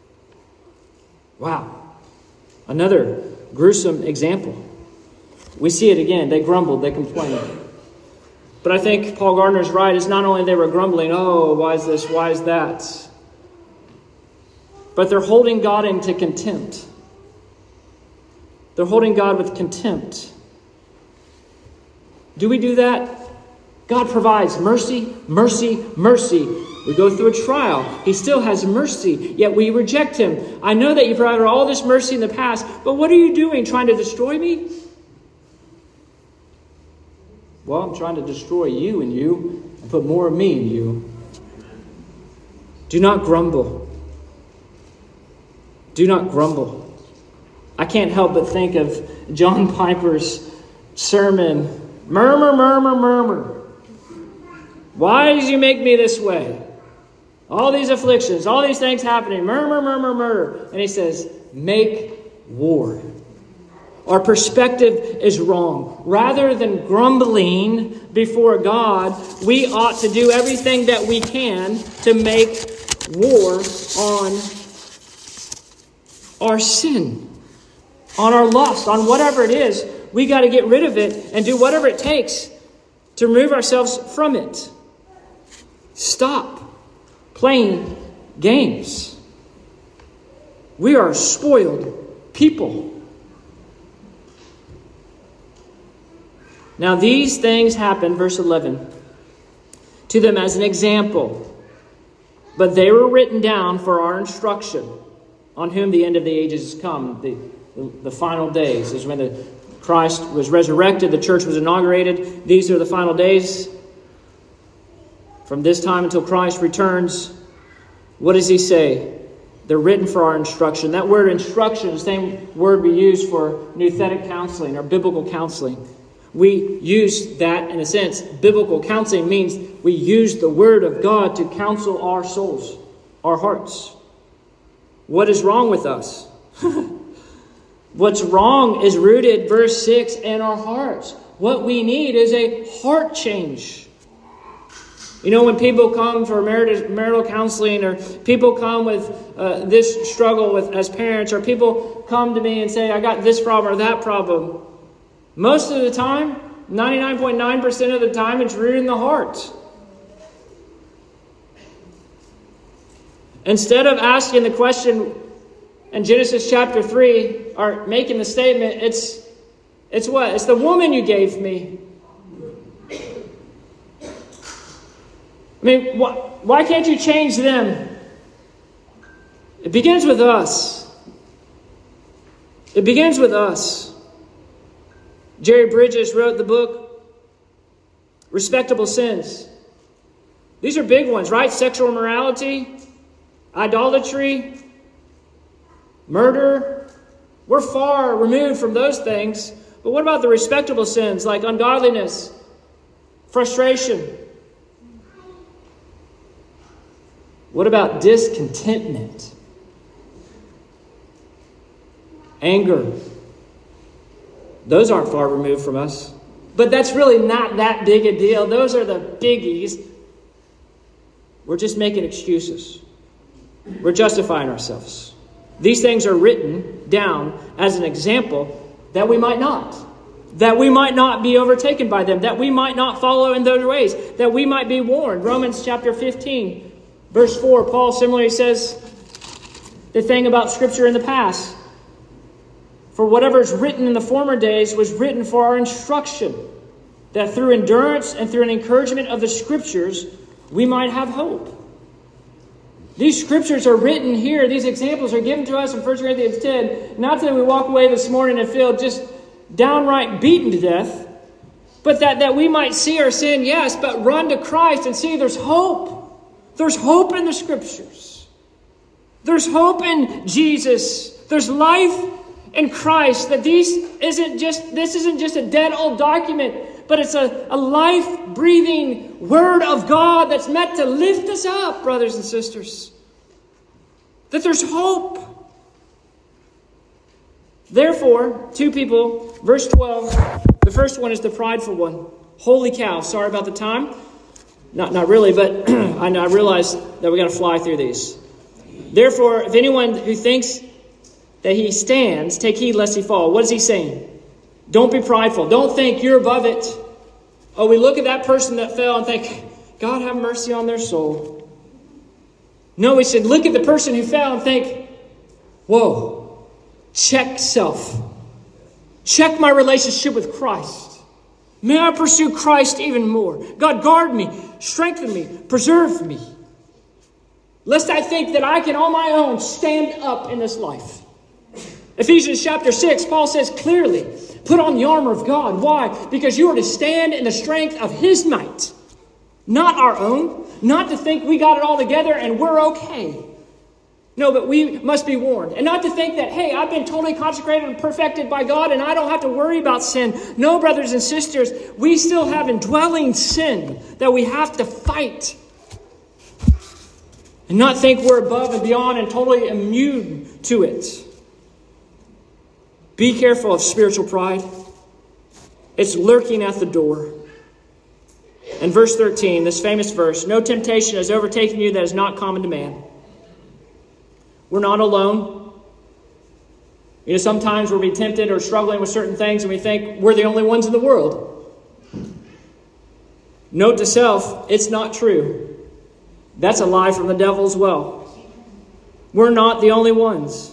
Wow. Another gruesome example. We see it again. They grumbled, they complained. But I think Paul Gardner's right. It's not only they were grumbling, oh, why is this, why is that? But they're holding God into contempt. They're holding God with contempt. Do we do that? God provides mercy, mercy, mercy. We go through a trial. He still has mercy, yet we reject him. I know that you provided all this mercy in the past, but what are you doing? Trying to destroy me? Well, I'm trying to destroy you and put more of me in you. Do not grumble. Do not grumble. I can't help but think of John Piper's sermon, Murmur, murmur, murmur. Why did you make me this way? All these afflictions, all these things happening. Murmur, murmur, murmur. And he says, make war. Our perspective is wrong. Rather than grumbling before God, we ought to do everything that we can to make war on our sin, on our lust, on whatever it is. We got to get rid of it and do whatever it takes to remove ourselves from it. Stop playing games. We are spoiled people. Now these things happen, verse 11, to them as an example, but they were written down for our instruction, on whom the end of the ages has come. The final days is when Christ was resurrected, the church was inaugurated. These are the final days. From this time until Christ returns, what does he say? They're written for our instruction. That word instruction is the same word we use for nouthetic counseling or biblical counseling. We use that in a sense. Biblical counseling means we use the word of God to counsel our souls, our hearts. What is wrong with us? What's wrong is rooted, verse 6, in our hearts. What we need is a heart change. You know, when people come for marital counseling, or people come with this struggle with as parents, or people come to me and say, I got this problem or that problem, most of the time, 99.9% of the time, it's rooted in the heart. Instead of asking the question in Genesis chapter 3, or making the statement, it's what? It's the woman you gave me. I mean, why can't you change them? It begins with us. It begins with us. Jerry Bridges wrote the book, Respectable Sins. These are big ones, right? Sexual immorality, idolatry, murder. We're far removed from those things. But what about the respectable sins like ungodliness, frustration? What about discontentment? Anger. Those aren't far removed from us. But that's really not that big a deal. Those are the biggies. We're just making excuses. We're justifying ourselves. These things are written down as an example that we might not. That we might not be overtaken by them. That we might not follow in those ways. That we might be warned. Romans chapter 15, verse 4, Paul similarly says the thing about Scripture in the past. For whatever is written in the former days was written for our instruction, that through endurance and through an encouragement of the Scriptures, we might have hope. These Scriptures are written here. These examples are given to us in 1 Corinthians 10. Not that we walk away this morning and feel just downright beaten to death, but that we might see our sin, yes, but run to Christ and see there's hope. There's hope in the Scriptures. There's hope in Jesus. There's life in Christ. That this isn't just a dead old document, but it's a life-breathing Word of God that's meant to lift us up, brothers and sisters. That there's hope. Therefore, two people, verse 12, the first one is the prideful one. Holy cow, sorry about the time. Not really, but I realize that we got to fly through these. Therefore, if anyone who thinks that he stands, take heed lest he fall. What is he saying? Don't be prideful. Don't think you're above it. Oh, we look at that person that fell and think, God have mercy on their soul. No, we should look at the person who fell and think, whoa, check self. Check my relationship with Christ. May I pursue Christ even more. God, guard me, strengthen me, preserve me. Lest I think that I can on my own stand up in this life. Ephesians chapter 6, Paul says clearly, put on the armor of God. Why? Because you are to stand in the strength of His might. Not our own. Not to think we got it all together and we're okay. No, but we must be warned. And not to think that, hey, I've been totally consecrated and perfected by God and I don't have to worry about sin. No, brothers and sisters, we still have indwelling sin that we have to fight. And not think we're above and beyond and totally immune to it. Be careful of spiritual pride. It's lurking at the door. In verse 13, this famous verse, no temptation has overtaken you that is not common to man. We're not alone. You know, sometimes we'll be tempted or struggling with certain things and we think we're the only ones in the world. Note to self, it's not true. That's a lie from the devil as well. We're not the only ones.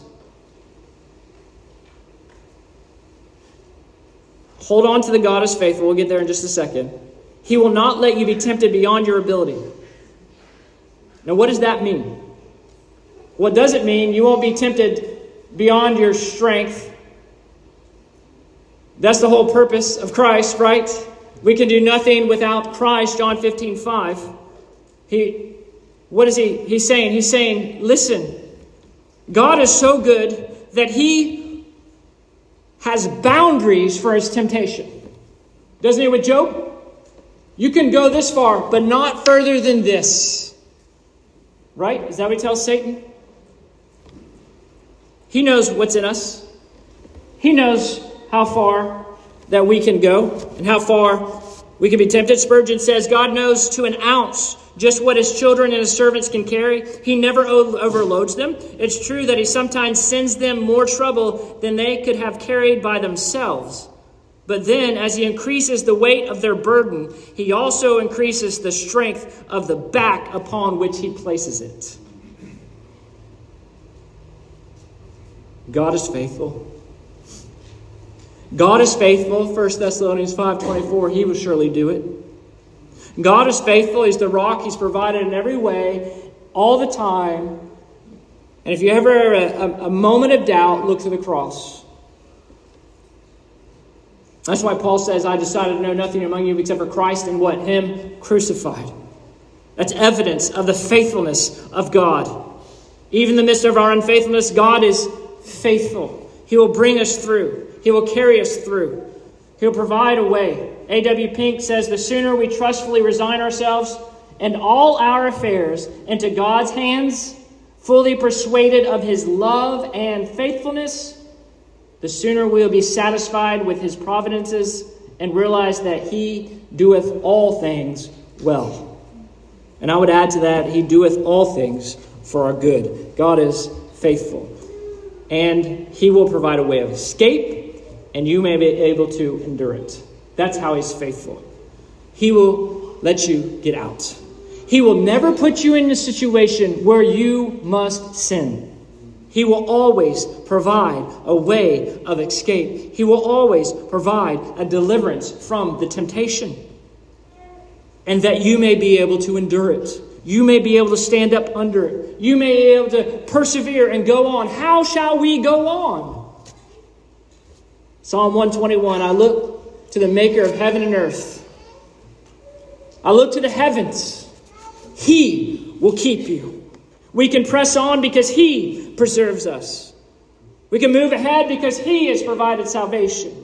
Hold on to the God is faithful. We'll get there in just a second. He will not let you be tempted beyond your ability. Now, what does that mean? What does it mean? You won't be tempted beyond your strength. That's the whole purpose of Christ, right? We can do nothing without Christ, John 15:5. What is he's saying? He's saying, listen, God is so good that He has boundaries for His temptation. Doesn't He with Job? You can go this far, but not further than this. Right? Is that what He tells Satan? He knows what's in us. He knows how far that we can go and how far We can be tempted. Spurgeon says, God knows to an ounce just what his children and his servants can carry. He never overloads them. It's true that he sometimes sends them more trouble than they could have carried by themselves. But then, as he increases the weight of their burden, he also increases the strength of the back upon which he places it. God is faithful. God is faithful. 1 Thessalonians 5:24, he will surely do it. God is faithful. He's the rock. He's provided in every way, all the time. And if you ever have a moment of doubt, look to the cross. That's why Paul says, I decided to know nothing among you except for Christ and what? Him crucified. That's evidence of the faithfulness of God. Even in the midst of our unfaithfulness, God is faithful. He will bring us through. He will carry us through. He'll provide a way. A.W. Pink says, the sooner we trustfully resign ourselves and all our affairs into God's hands, fully persuaded of his love and faithfulness, the sooner we'll be satisfied with his providences and realize that he doeth all things well. And I would add to that, he doeth all things for our good. God is faithful. And he will provide a way of escape, and you may be able to endure it. That's how he's faithful. He will let you get out. He will never put you in a situation where you must sin. He will always provide a way of escape. He will always provide a deliverance from the temptation. And that you may be able to endure it. You may be able to stand up under it. You may be able to persevere and go on. How shall we go on? Psalm 121, I look to the maker of heaven and earth. I look to the heavens. He will keep you. We can press on because he preserves us. We can move ahead because he has provided salvation.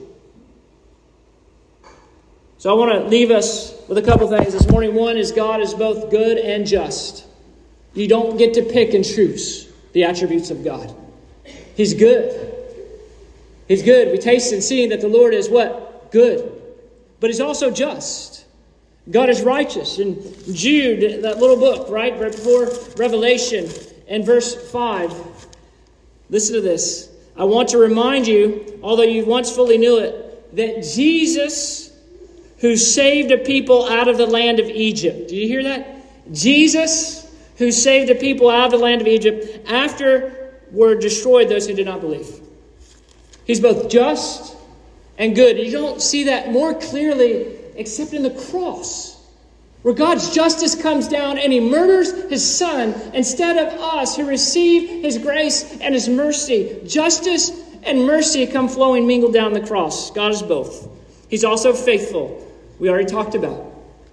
So I want to leave us with a couple things this morning. One is God is both good and just. You don't get to pick and choose the attributes of God. He's good. He's good. We taste and see that the Lord is what? Good. But he's also just. God is righteous. In Jude, that little book, right before Revelation, and verse 5, listen to this. I want to remind you, although you once fully knew it, that Jesus, who saved a people out of the land of Egypt. Do you hear that? Jesus, who saved a people out of the land of Egypt, after were destroyed those who did not believe. He's both just and good. You don't see that more clearly except in the cross, where God's justice comes down and he murders his son instead of us who receive his grace and his mercy. Justice and mercy come flowing, mingled down the cross. God is both. He's also faithful. We already talked about.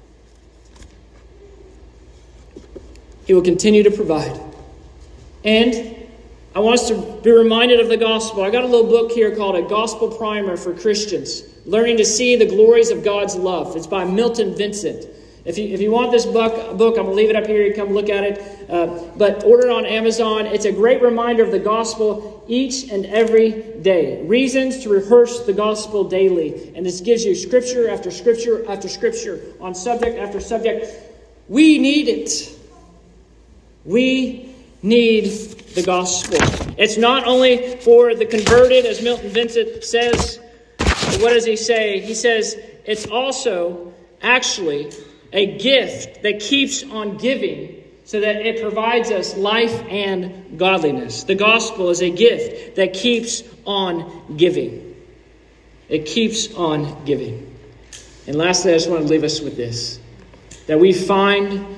He will continue to provide. And I want us to be reminded of the gospel. I got a little book here called A Gospel Primer for Christians, Learning to See the Glories of God's Love. It's by Milton Vincent. If you want this book, I'm going to leave it up here. You come look at it. But order it on Amazon. It's a great reminder of the gospel each and every day. Reasons to rehearse the gospel daily. And this gives you scripture after scripture after scripture on subject after subject. We need it. We need the gospel. It's not only for the converted, as Milton Vincent says. But what does he say? He says it's also actually a gift that keeps on giving so that it provides us life and godliness. The gospel is a gift that keeps on giving. It keeps on giving. And lastly, I just want to leave us with this. That we find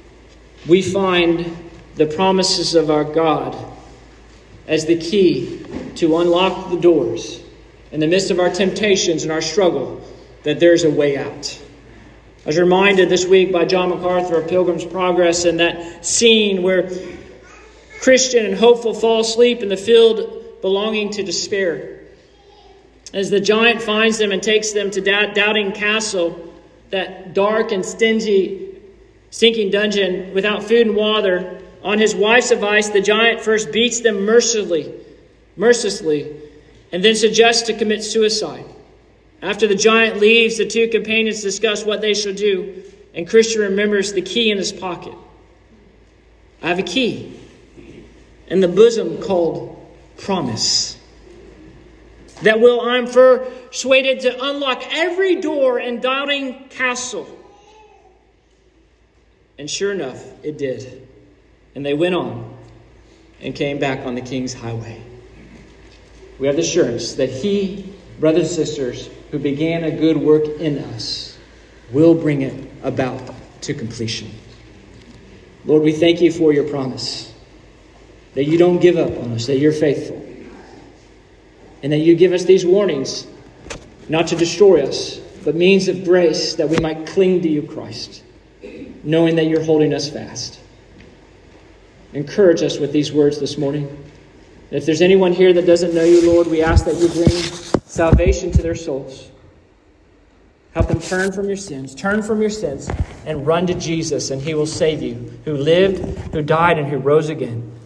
the promises of our God as the key to unlock the doors in the midst of our temptations and our struggle, that there's a way out. I was reminded this week by John MacArthur of Pilgrim's Progress and that scene where Christian and hopeful fall asleep in the field belonging to despair. As the giant finds them and takes them to Doubting Castle, that dark and stinky, stinking dungeon without food and water, on his wife's advice, the giant first beats them mercilessly, and then suggests to commit suicide. After the giant leaves, the two companions discuss what they shall do, and Christian remembers the key in his pocket. I have a key in the bosom called promise that will, I'm persuaded, to unlock every door in Doubting Castle. And sure enough, it did. And they went on and came back on the King's Highway. We have the assurance that He, brothers and sisters, who began a good work in us, will bring it about to completion. Lord, we thank You for Your promise, that You don't give up on us, that You're faithful, and that You give us these warnings, not to destroy us, but means of grace that we might cling to You, Christ, knowing that You're holding us fast. Encourage us with these words this morning. If there's anyone here that doesn't know You, Lord, we ask that You bring salvation to their souls. Help them turn from your sins, and run to Jesus, and He will save you, who lived, who died, and who rose again.